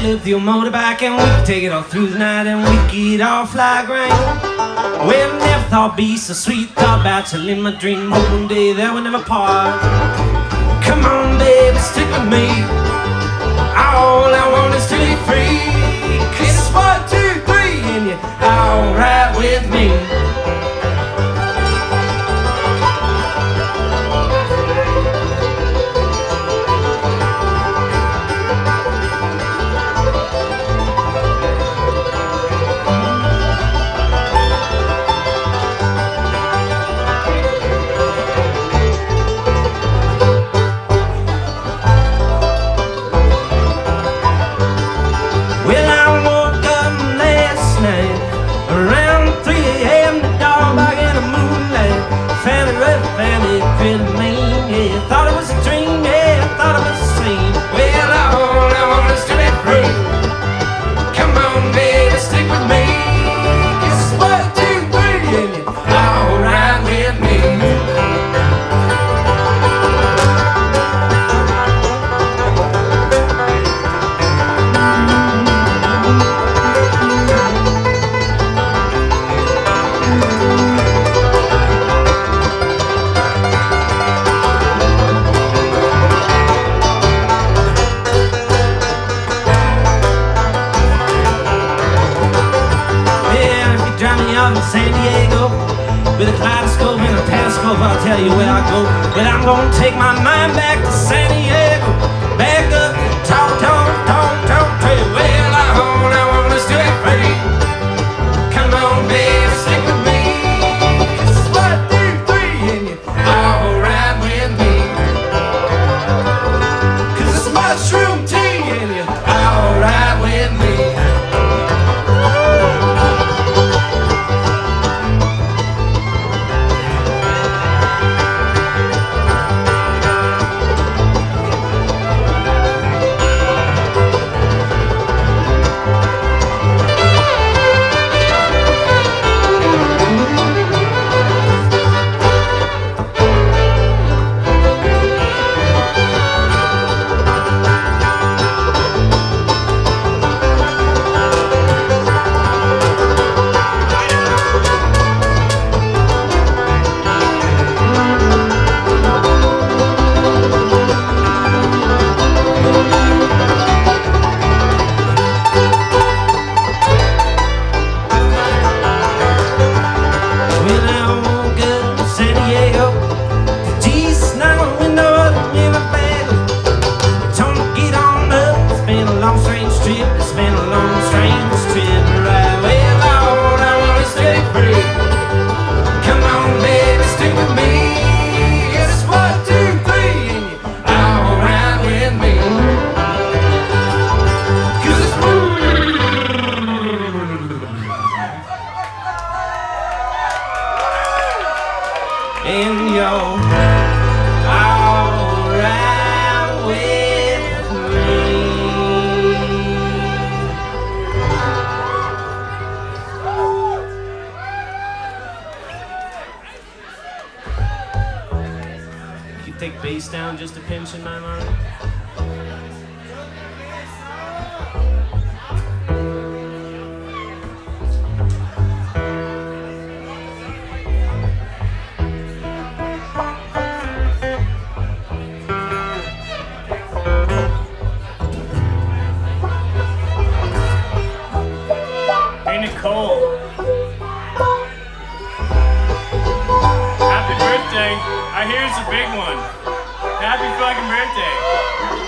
up your motorbike and we can take it all through the night and we get off like rain. Well, never thought be so sweet, thought about you in my dream. One day that we'll never part. Come on, baby, stick with me. All I want is to be free. 'Cause it's 1, 2, 3 and you're alright with me. Thought it was a dream, yeah, I thought it was a scene. Well, all I want is to be free. Come on, baby, stick with me. 'Cause it's 1, 2, 3 and you're alright with me. San Diego with a kaleidoscope and a telescope, I'll tell you where I go. But I'm gonna take my mind back to San Diego, back up, talk, trail. Well, all I want is to be free. Come on, baby, stick with me. 'Cause it's 1, 2, 3 and you're alright with me. 'Cause it's mushroom tea and you're alright with me. And you're alright with me. You take bass down just a pinch in my mind. Nicole, happy birthday. I hear it's a big one. Happy fucking birthday.